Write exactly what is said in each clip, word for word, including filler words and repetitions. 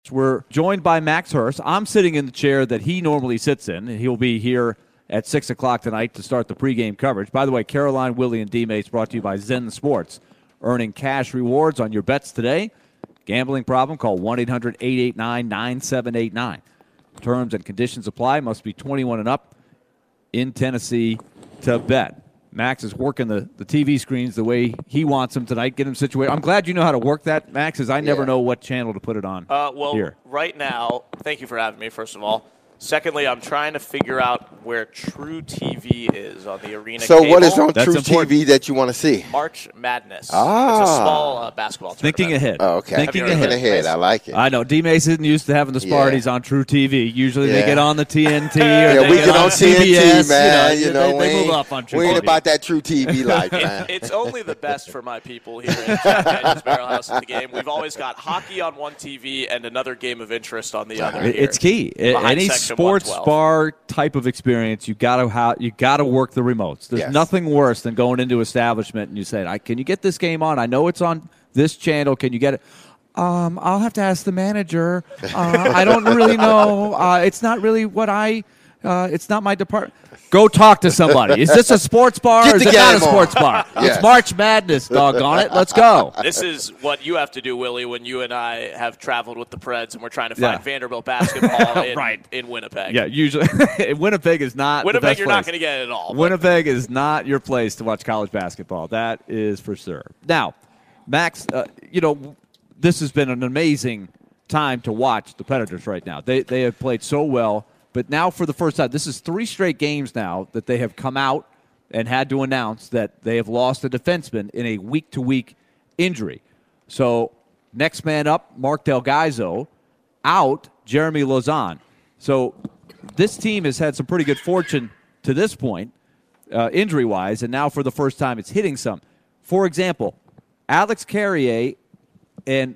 We're joined by Max Hurst. I'm sitting in the chair that he normally sits in, and he'll be here at six o'clock tonight to start the pregame coverage. By the way, Caroline, Willie, and D-Mates brought to you by Zen Sports. Earning cash rewards on your bets today. Gambling problem? Call one eight hundred eight eight nine nine seven eight nine. Terms and conditions apply. Must be twenty-one and up in Tennessee to bet. Max is working the, the T V screens the way he wants them tonight. Get him situated. I'm glad you know how to work that, Max, as I never yeah. know what channel to put it on. Uh, well, here. Right now, thank you for having me, first of all. Secondly, I'm trying to figure out where True T V is on the arena So cable. what is on That's True important. T V that you want to see? March Madness. Ah. It's a small uh, basketball tournament. Thinking ahead. Oh, okay. Thinking Have you ahead. heard Thinking ahead. I like it. I know. D-Mace isn't used to having the Sparties Yeah. on True T V. Usually Yeah. they get on the T N T or yeah, they we get get on, on T N T, C B S. man. You You know, know, they, we they move ain't, up on True we T V. ain't about that True T V life, man. It's only the best for my people here in Jack Daniels Barrel House at the game. We've always got hockey on one T V and another game of interest on the other. It- Here. It's key. Behind Any section sports one twelve. bar type of experience, you got to how you got to work the remotes. There's Yes. nothing worse than going into establishment and you say, "I can you get this game on? I know it's on this channel. Can you get it?" Um, I'll have to ask the manager. Uh, I don't really know. Uh, it's not really what I. Uh, it's not my department. Go talk to somebody. Is this a sports bar Get or is the it not a game on. sports bar? Yes. It's March Madness, doggone it. Let's go. This is what you have to do, Willie, when you and I have traveled with the Preds and we're trying to find Yeah. Vanderbilt basketball in, Right. in Winnipeg. Yeah, usually Winnipeg is not the Winnipeg, best you're place. not going to get it at all. but- Winnipeg is not your place to watch college basketball. That is for sure. Now, Max, uh, you know, this has been an amazing time to watch the Predators right now. They they have played so well, but now for the first time, this is three straight games now that they have come out and had to announce that they have lost a defenseman in a week-to-week injury. So next man up, Mark Del Gaizo, out, Jeremy Lauzon. So this team has had some pretty good fortune to this point, uh, injury-wise, and now for the first time it's hitting some. For example, Alex Carrier and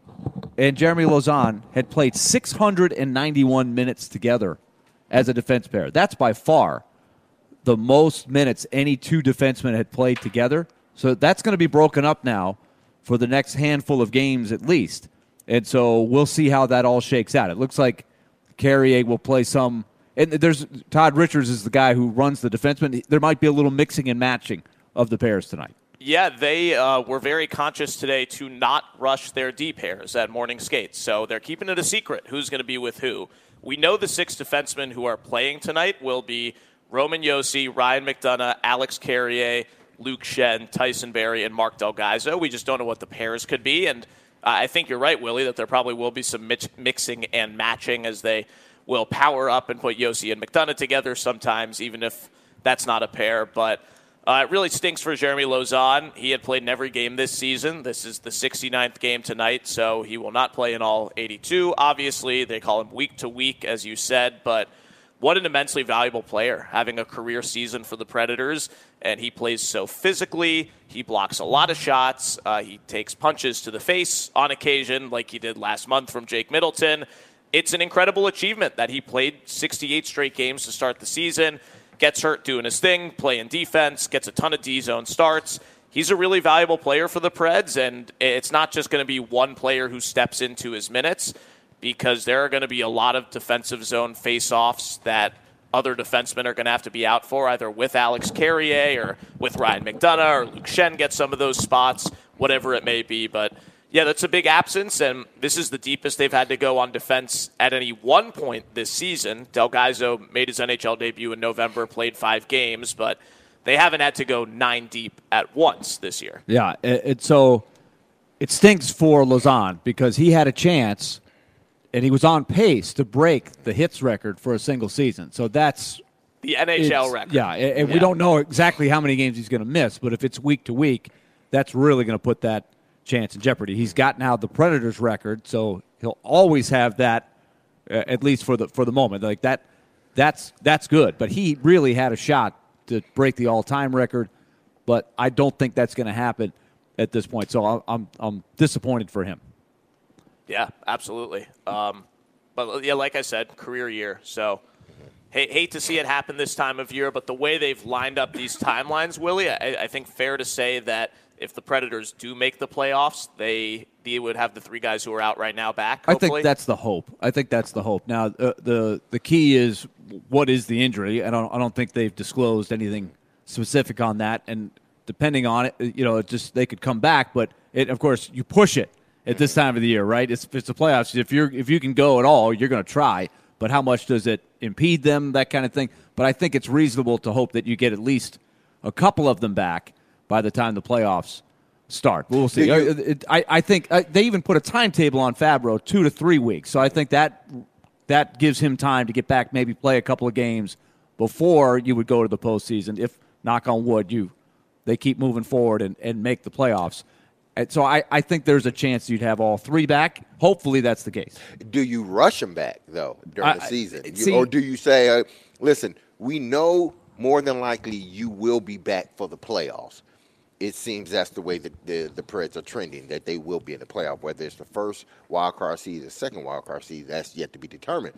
and Jeremy Lauzon had played six hundred ninety-one minutes together as a defense pair. That's by far the most minutes any two defensemen had played together. So that's going to be broken up now for the next handful of games at least. And so we'll see how that all shakes out. It looks like Carrier will play some. And there's Todd Richards is the guy who runs the defenseman. There might be a little mixing and matching of the pairs tonight. Yeah, they uh, were very conscious today to not rush their D pairs at morning skates. So they're keeping it a secret who's going to be with who. We know the six defensemen who are playing tonight will be Roman Josi, Ryan McDonough, Alex Carrier, Luke Shen, Tyson Barrie, and Mark Del Gaizo. We just don't know what the pairs could be. And uh, I think you're right, Willie, that there probably will be some mix- mixing and matching as they will power up and put Josi and McDonough together sometimes, even if that's not a pair. But Uh, it really stinks for Jeremy Lauzon. He had played in every game this season. This is the sixty-ninth game tonight, so he will not play in all eighty-two. Obviously, they call him week to week, as you said, but what an immensely valuable player, having a career season for the Predators, and he plays so physically. He blocks a lot of shots. Uh, he takes punches to the face on occasion, like he did last month from Jake Middleton. It's an incredible achievement that he played sixty-eight straight games to start the season. Gets hurt doing his thing, playing defense, gets a ton of D-zone starts. He's a really valuable player for the Preds, and it's not just going to be one player who steps into his minutes, because there are going to be a lot of defensive zone face-offs that other defensemen are going to have to be out for, either with Alex Carrier or with Ryan McDonough, or Luke Shen gets some of those spots, whatever it may be. But yeah, that's a big absence, and this is the deepest they've had to go on defense at any one point this season. Del Gaizo made his N H L debut in November, played five games, but they haven't had to go nine deep at once this year. Yeah, it, it, so it stinks for Lauzon because he had a chance, and he was on pace to break the hits record for a single season. So that's the N H L it's, record. Yeah, and, and yeah. we don't know exactly how many games he's going to miss, but if it's week to week, that's really going to put that chance in jeopardy. He's got now the Predators record, so he'll always have that, uh, at least for the for the moment. Like that, that's that's good. But he really had a shot to break the all-time record, but I don't think that's going to happen at this point. So I'm I'm disappointed for him. Yeah, absolutely. Um, but yeah, like I said, career year. So hate, hate to see it happen this time of year, but the way they've lined up these timelines, Willie, I, I think fair to say that if the Predators do make the playoffs, they they would have the three guys who are out right now back, hopefully. I think that's the hope. I think that's the hope. Now, uh, the the key is what is the injury? I don't I don't think they've disclosed anything specific on that, and depending on it, you know, it just they could come back, but it, of course, you push it at this time of the year, right? It's, it's the playoffs. If you're if you can go at all, you're going to try. But how much does it impede them? That kind of thing. But I think it's reasonable to hope that you get at least a couple of them back by the time the playoffs start. We'll see. You, it, it, I, I think uh, they even put a timetable on Fabro, two to three weeks. So I think that that gives him time to get back, maybe play a couple of games before you would go to the postseason. If, knock on wood, you they keep moving forward and, and make the playoffs. And so I, I think there's a chance you'd have all three back. Hopefully that's the case. Do you rush them back, though, during the I, season? You, see, or do you say, uh, listen, we know more than likely you will be back for the playoffs? It seems that's the way that the, the Preds are trending, that they will be in the playoff. Whether it's the first wild card seed or second wild card seed, that's yet to be determined.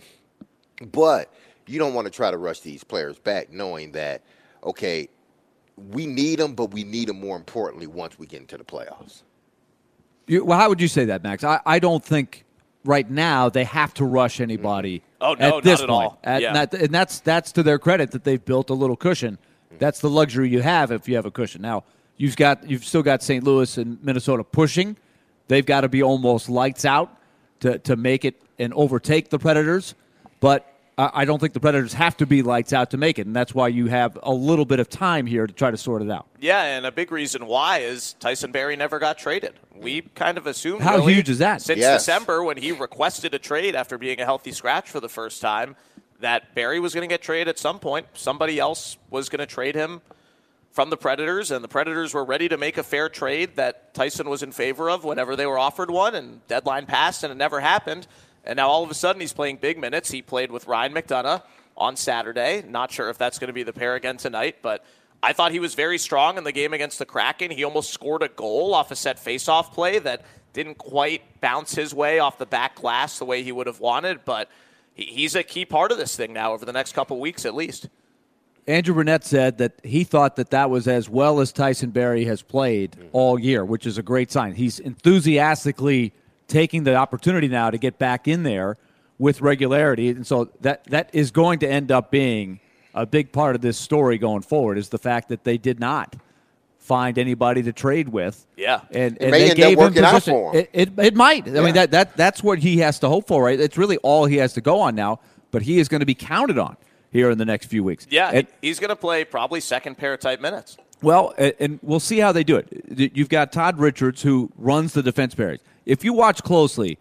But you don't want to try to rush these players back knowing that, okay, we need them, but we need them more importantly once we get into the playoffs. You, well, how would you say that, Max? I, I don't think right now they have to rush anybody oh, no, at this not at point. all. At, yeah. and, that, and that's that's to their credit that they've built a little cushion. That's the luxury you have if you have a cushion. Now, you've got you've still got Saint Louis and Minnesota pushing. They've got to be almost lights out to, to make it and overtake the Predators. But I don't think the Predators have to be lights out to make it, and that's why you have a little bit of time here to try to sort it out. Yeah, and a big reason why is Tyson Barrie never got traded. We kind of assumed How really, huge is that? Since yes. December, when he requested a trade after being a healthy scratch for the first time, that Barrie was going to get traded at some point. Somebody else was going to trade him from the Predators, and the Predators were ready to make a fair trade that Tyson was in favor of whenever they were offered one, and deadline passed, and it never happened. And now all of a sudden he's playing big minutes. He played with Ryan McDonagh on Saturday. Not sure if that's going to be the pair again tonight, but I thought he was very strong in the game against the Kraken. He almost scored a goal off a set faceoff play that didn't quite bounce his way off the back glass the way he would have wanted, but he's a key part of this thing now over the next couple weeks at least. Andrew Brunette said that he thought that that was as well as Tyson Barrie has played all year, which is a great sign. He's enthusiastically taking the opportunity now to get back in there with regularity. And so that that is going to end up being a big part of this story going forward, is the fact that they did not find anybody to trade with. Yeah. And, It and may they end up gave him working out position. for him. It, it, it might. I Yeah. mean, that, that that's what he has to hope for, right? It's really all he has to go on now, but he is going to be counted on here in the next few weeks. Yeah, And, he's going to play probably second pair type minutes. well, and, and we'll see how they do it. You've got Todd Richards, who runs the defense pairs. If you watch closely,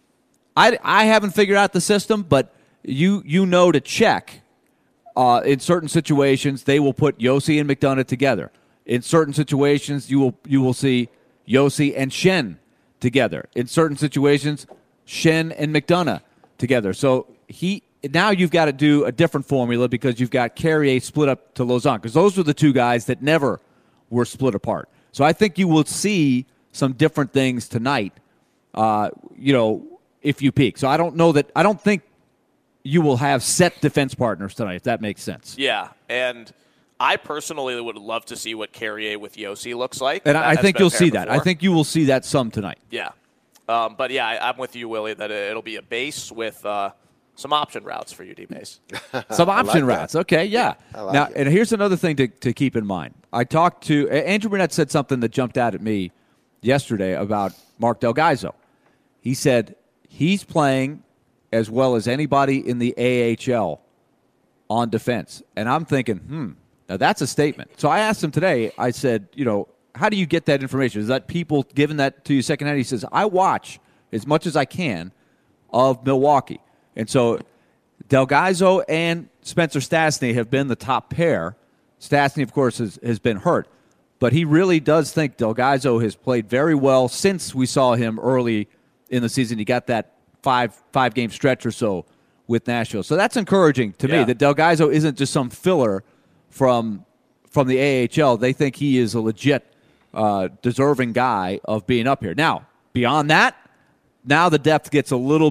I, I haven't figured out the system, but you you know to check. Uh, in certain situations, they will put Yossi and McDonagh together. In certain situations, you will you will see Yossi and Shen together. In certain situations, Shen and McDonagh together. So he now you've got to do a different formula because you've got Carrier split up to Lauzon, because those were the two guys that never were split apart. So I think you will see some different things tonight. Uh, you know. If you peak. So I don't know that, I don't think you will have set defense partners tonight, if that makes sense. Yeah, and I personally would love to see what Carrier with Yossi looks like. And That I has think been you'll paired see that. I before. think you will see that some tonight. Yeah. Um, but yeah, I, I'm with you, Willie, that it'll be a base with uh, some option routes for you, D-Mace. Some option like routes. Okay, yeah. I like now, it. and here's another thing to, to keep in mind. I talked to, Andrew Burnett said something that jumped out at me yesterday about Mark Del Gaizo. He said he's playing as well as anybody in the A H L on defense. And I'm thinking, hmm, now that's a statement. So I asked him today, I said, you know, how do you get that information? Is that people giving that to you secondhand? He says, I watch as much as I can of Milwaukee. And so Del Gaizo and Spencer Stastny have been the top pair. Stastny, of course, has, has been hurt. But he really does think Del Gaizo has played very well since we saw him early in the season. He got that five five game stretch or so with Nashville. So that's encouraging to Yeah. me that Del Gaizo isn't just some filler from from the A H L. They think he is a legit uh, deserving guy of being up here. Now, beyond that, now the depth gets a little bit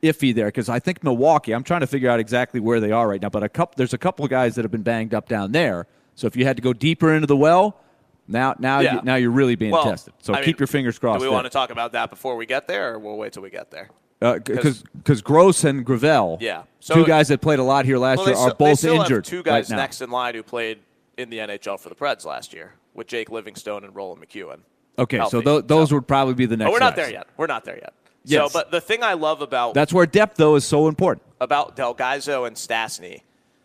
iffy there because I think Milwaukee, I'm trying to figure out exactly where they are right now, but a couple, there's a couple of guys that have been banged up down there. So if you had to go deeper into the well, now now Yeah. you, now you're really being Well, tested. So I keep mean, your fingers crossed. Do we there. want to talk about that before we get there, or we'll wait till we get there? Because because Gross and Gravel, Yeah. So- two guys that played a lot here last Well, they year, are still- they both still injured have two guys right now. next in line who played in the N H L for the Preds last year with Jake Livingstone and Roland McEwen. Okay, so healthy. th- those So- would probably be the next Oh, we're not guys. there yet. We're not there yet. Yes. So, but the thing I love about That's where depth, though, is so important. about Del Gaizo and Stastny,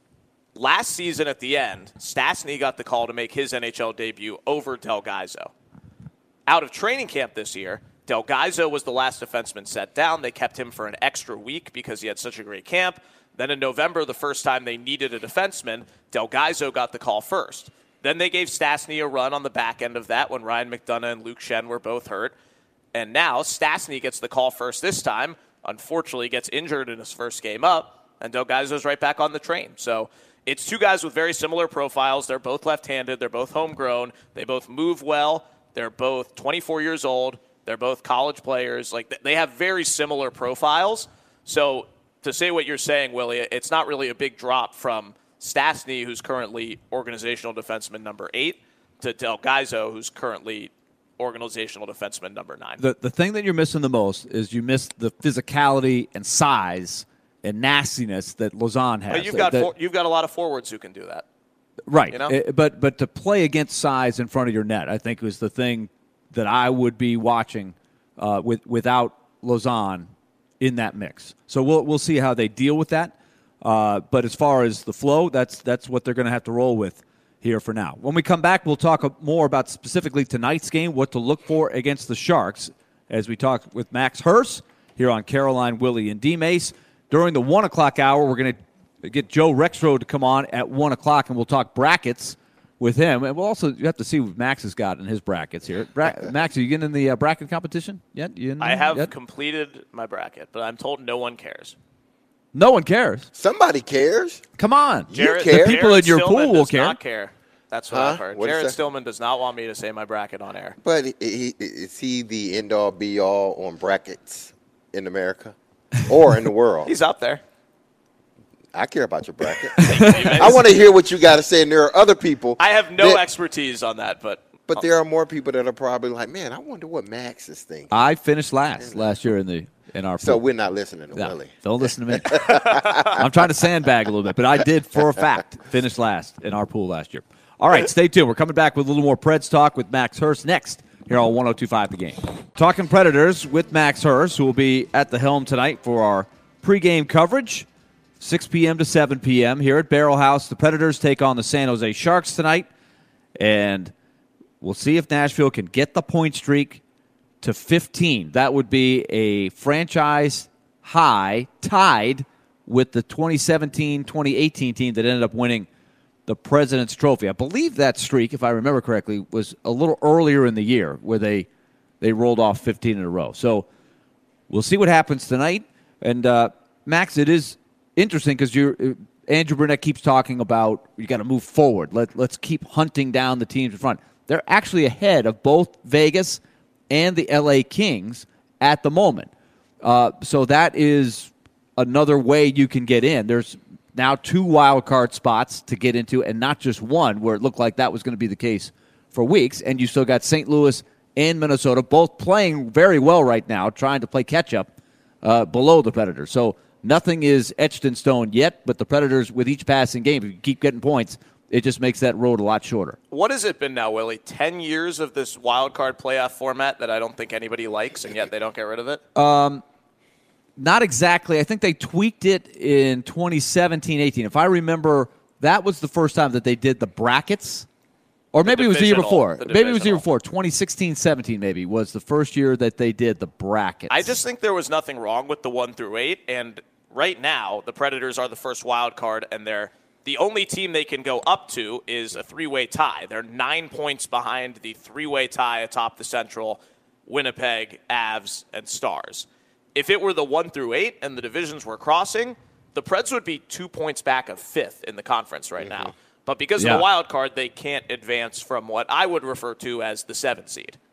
last season at the end, Stastny got the call to make his N H L debut over Del Gaizo. Out of training camp this year, Del Gaizo was the last defenseman set down. They kept him for an extra week because he had such a great camp. Then in November, the first time they needed a defenseman, Del Gaizo got the call first. Then they gave Stastny a run on the back end of that when Ryan McDonough and Luke Shen were both hurt. And now Stastny gets the call first this time. Unfortunately, gets injured in his first game up, and Del Gaizo's right back on the train. So it's two guys with very similar profiles. They're both left-handed. They're both homegrown. They both move well. They're both twenty-four years old. They're both college players. Like, they have very similar profiles. So to say what you're saying, Willie, it's not really a big drop from Stastny, who's currently organizational defenseman number eight, to Del Gaizo, who's currently organizational defenseman number nine. The the thing that you're missing the most is you miss the physicality and size and nastiness that Lausanne has. But you've got That- for, you've got a lot of forwards who can do that. right, you know? Eh, but but to play against size in front of your net, I think was the thing that I would be watching uh, with without Lausanne in that mix. So we'll we'll see how they deal with that. Uh, but as far as the flow, that's that's what they're going to have to roll with here for now. When we come back, we'll talk more about specifically tonight's game, what to look for against the Sharks, as we talk with Max Hurst here on Caroline, Willie, and D-Mace. During the one o'clock hour, we're going to get Joe Rexroad to come on at one o'clock, and we'll talk brackets with him. And we'll also you have to see what Max has got in his brackets here. Bra- Max, are you getting in the uh, bracket competition yet? You in I have yet? completed my bracket, but I'm told no one cares. No one cares. Somebody cares. Come on. Jared- the care? people Jared in your Stillman pool will does care. not care. That's what Huh? I've heard. What'd he Jared say? Stillman does not want me to say my bracket on air. But he, he, is he the end all be all on brackets in America or in the world? He's up there. I care about your bracket. I want to hear what you got to say. And there are other people. I have no that- expertise on that, but But there are more people that are probably like, man, I wonder what Max is thinking. I finished last last year in the in our So pool. we're not listening to No, Willie. don't listen to me. I'm trying to sandbag a little bit, but I did, for a fact, finish last in our pool last year. All right, stay tuned. We're coming back with a little more Preds talk with Max Hurst next here on one oh two point five The Game. Talking Predators with Max Hurst, who will be at the helm tonight for our pregame coverage, six p.m. to seven p.m. here at Barrel House. The Predators take on the San Jose Sharks tonight, and we'll see if Nashville can get the point streak to fifteen. That would be a franchise high, tied with the twenty seventeen twenty eighteen team that ended up winning the President's Trophy. I believe that streak, if I remember correctly, was a little earlier in the year where they they rolled off fifteen in a row. So we'll see what happens tonight. And, uh, Max, it is interesting because you're Andrew Burnett keeps talking about you got to move forward. Let, let's keep hunting down the teams in front. They're actually ahead of both Vegas and the L A Kings at the moment. Uh, so that is another way you can get in. There's now two wild card spots to get into and not just one, where it looked like that was going to be the case for weeks. And you still got Saint Louis and Minnesota both playing very well right now, trying to play catch-up uh, below the Predators. So nothing is etched in stone yet, but the Predators, with each passing game, if you keep getting points, it just makes that road a lot shorter. what has it been now, Willie? Ten years of this wild card playoff format that I don't think anybody likes, and yet they don't get rid of it? Uh, Not exactly. I think they tweaked it in twenty seventeen eighteen. If I remember, that was the first time that they did the brackets. Or maybe it was the year divisional- before. the Maybe it was the year divisional. before. twenty sixteen seventeen maybe was the first year that they did the brackets. I just think there was nothing wrong with the one through eight, and right now the Predators are the first wild card, and they're the only team they can go up to is a three-way tie. They're nine points behind the three-way tie atop the Central: Winnipeg, Avs, and Stars. If it were the one through eight and the divisions were crossing, the Preds would be two points back of fifth in the conference right now. But because Yeah. of the wild card, they can't advance from what I would refer to as the seven seed.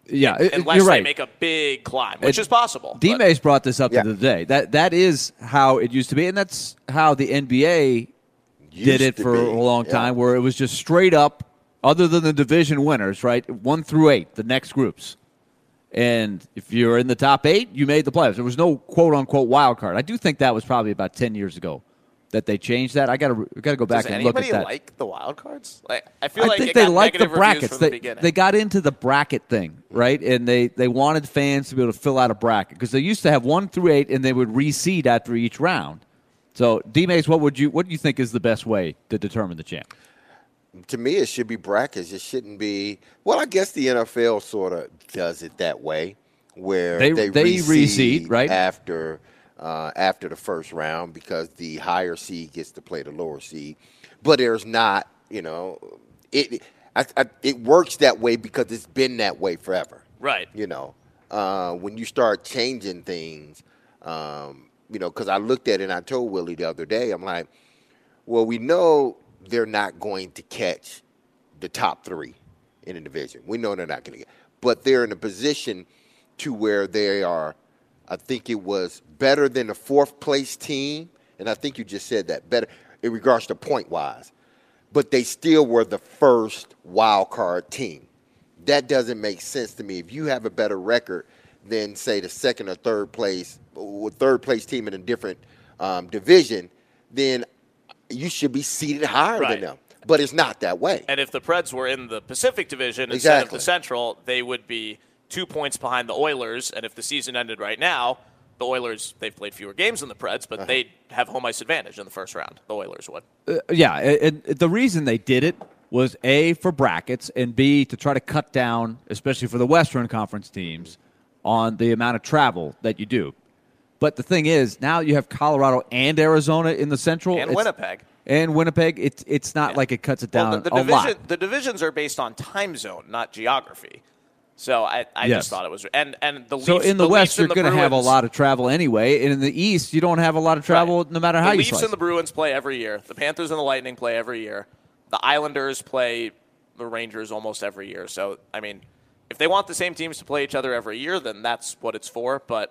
Yeah, it- unless you're they right. make a big climb, which It- is possible. D. but- Mays brought this up Yeah. the other day. That that is how it used to be, and that's how the N B A Used did it to for be. a long Yeah. time, where it was just straight up, other than the division winners, right? One through eight, the next groups. And if you're in the top eight, you made the playoffs. There was no quote unquote wild card. I do think that was probably about ten years ago that they changed that. I got to got to go back Does and look at anybody that. like the wild cards? Like, I feel I like think it they got like the negative reviews brackets. from They, the beginning. they got into the bracket thing, right? And they, they wanted fans to be able to fill out a bracket because they used to have one through eight, and they would reseed after each round. So, D. Mays, what would you what do you think is the best way to determine the champ? To me, it should be brackets. It shouldn't be. Well, I guess the N F L sort of does it that way, where They- they, they reseed, reseed, right? after uh, after the first round because the higher seed gets to play the lower seed. But there's not, you know, it. I, I, it works that way because it's been that way forever. Right. You know, uh, when you start changing things, um, you know, because I looked at it and I told Willie the other day, I'm like, well, we know they're not going to catch the top three in the division. We know they're not going to get, but they're in a position to where they are. I think it was better than the fourth place team, and I think you just said that better in regards to point wise. But they still were the first wild card team. That doesn't make sense to me. If you have a better record than say the second or third place, or third place team in a different um, division, then you should be seated higher Right. than them. But it's not that way. And if the Preds were in the Pacific Division instead of Exactly. the Central, they would be two points behind the Oilers. And if the season ended right now, the Oilers, they've played fewer games than the Preds, but Uh-huh. they'd have home ice advantage in the first round. The Oilers would. Uh, yeah, and and the reason they did it was A, for brackets, and B, to try to cut down, especially for the Western Conference teams, on the amount of travel that you do. But the thing is, now you have Colorado and Arizona in the Central. And It's- Winnipeg. And Winnipeg, it's it's not Yeah. like it cuts it down Well, the, the a division, lot. the divisions are based on time zone, not geography. So I, I Yes. just thought it was, and and the So Leafs, in the, the West, Leafs you're and the going to have a Bruins- lot of travel anyway. And in the East, you don't have a lot of travel Right. no matter how the you Leafs slice and the it. Bruins play every year. The Panthers and the Lightning play every year. The Islanders play the Rangers almost every year. So I mean, if they want the same teams to play each other every year, then that's what it's for. But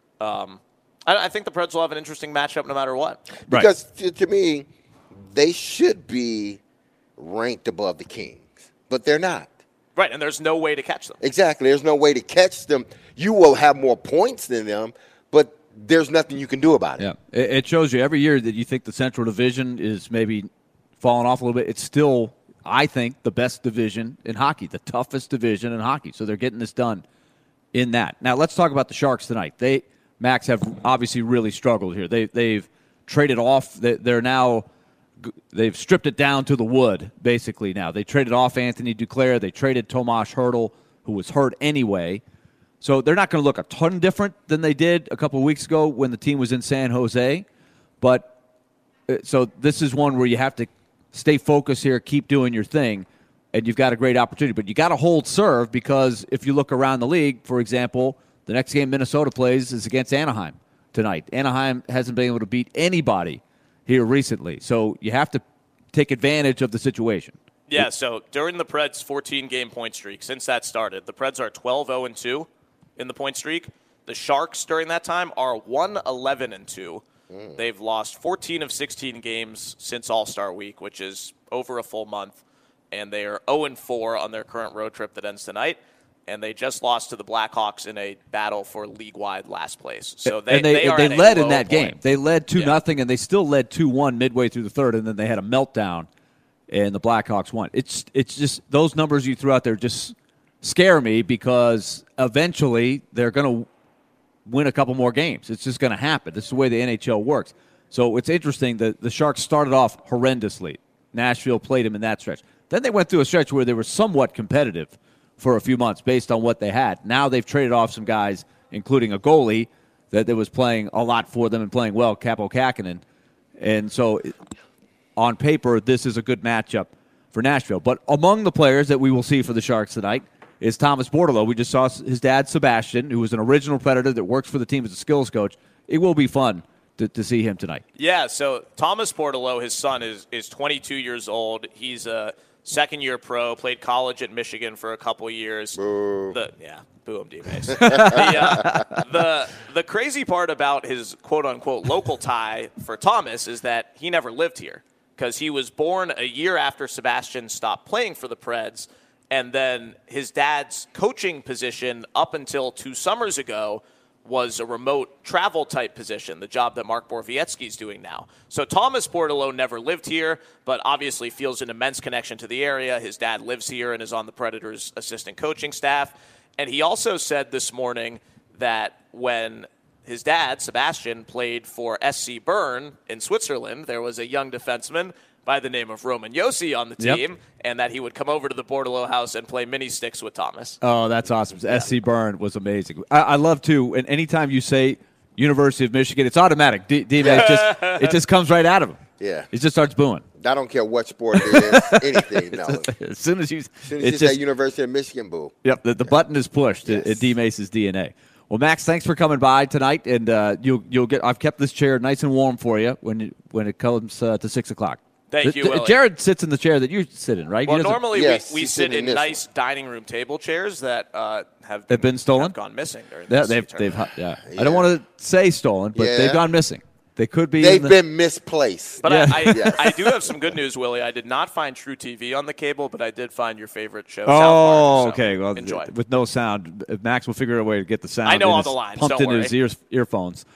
um, I, I think the Preds will have an interesting matchup no matter what. Right. Because to, to me, they should be ranked above the Kings, but they're not. Right, and there's no way to catch them. Exactly. There's no way to catch them. You will have more points than them, but there's nothing you can do about it. Yeah, it, it shows you every year that you think the Central Division is maybe falling off a little bit. It's still, I think, the best division in hockey, the toughest division in hockey. So they're getting this done in that. Now let's talk about the Sharks tonight. They, Max, have obviously really struggled here. They they've traded off. They, they're now. They've stripped it down to the wood, basically, now. They traded off Anthony Duclair. They traded Tomas Hertl, who was hurt anyway. So they're not going to look a ton different than they did a couple of weeks ago when the team was in San Jose. But uh, so this is one where you have to stay focused here, keep doing your thing, and you've got a great opportunity. But you got to hold serve because if you look around the league, for example, the next game Minnesota plays is against Anaheim tonight. Anaheim hasn't been able to beat anybody here recently. So you have to take advantage of the situation. Yeah, so during the Preds' fourteen-game point streak, since that started, the Preds are twelve oh and two in the point streak. The Sharks during that time are one eleven and two. Mm. They've lost fourteen of sixteen games since All-Star Week, which is over a full month, and they are oh and four on their current road trip that ends tonight. And they just lost to the Blackhawks in a battle for league-wide last place. So they and they, they, are they at a led in low that point. game. They led two Yeah. nothing, and they still led two one midway through the third, and then they had a meltdown, and the Blackhawks won. It's it's just those numbers you threw out there just scare me because eventually they're going to win a couple more games. It's just going to happen. This is the way the N H L works. So it's interesting that the Sharks started off horrendously. Nashville played them in that stretch. Then they went through a stretch where they were somewhat competitive for a few months based on what they had. Now they've traded off some guys, including a goalie that, that was playing a lot for them and playing well, Capo Kakinen. And so on paper, this is a good matchup for Nashville. But among the players that we will see for the Sharks tonight is Thomas Bordeleau. We just saw his dad, Sebastian, who was an original Predator that works for the team as a skills coach. It will be fun to, to see him tonight. Yeah, so Thomas Bordeleau, his son, is is twenty-two years old. He's a second year pro, played college at Michigan for a couple years. Boo. The, yeah, boo him, D-Mace. the, uh, the, the crazy part about his quote-unquote local tie for Thomas is that he never lived here because he was born a year after Sebastian stopped playing for the Preds, and then his dad's coaching position up until two summers ago was a remote travel type position, the job that Mark Borvietsky is doing now. So Thomas Bordeleau never lived here, but obviously feels an immense connection to the area. His dad lives here and is on the Predators' assistant coaching staff. And he also said this morning that when his dad, Sebastian, played for S C Bern in Switzerland, there was a young defenseman by the name of Roman Josi on the team, Yep. and that he would come over to the Bordeleau house and play mini sticks with Thomas. Oh, that's awesome. S C Bern was amazing. I, I love, too, and anytime you say University of Michigan, it's automatic. D- D- it, just, it just comes right out of him. Yeah. He just starts booing. I don't care what sport it is, anything. No. As soon as you, As soon as it's you just, say University of Michigan, boo. yep, the, the button is pushed Yes. in D Mace's D N A. Well, Max, thanks for coming by tonight, and uh, you'll you'll get. I've kept this chair nice and warm for you when you, when it comes uh, to six o'clock. Thank The- you, the- Willie. Jared sits in the chair that you sit in, right? He Well, doesn't- normally Yes, we, we he's sit sitting in in this nice dining room table chairs that uh, have They've been stolen? have gone missing during Yeah, this they've they've tournament. yeah. I Yeah. don't want to say stolen, but Yeah. they've gone missing. They could be. They've in the, been misplaced. But Yeah. I, I, Yes. I do have some good news, Willie. I did not find True T V on the cable, but I did find your favorite show. South Oh, Park, so okay. Well, enjoy. with no sound, Max will figure a way to get the sound. I know in all his- the lines, pumped don't into his worry. ears, earphones.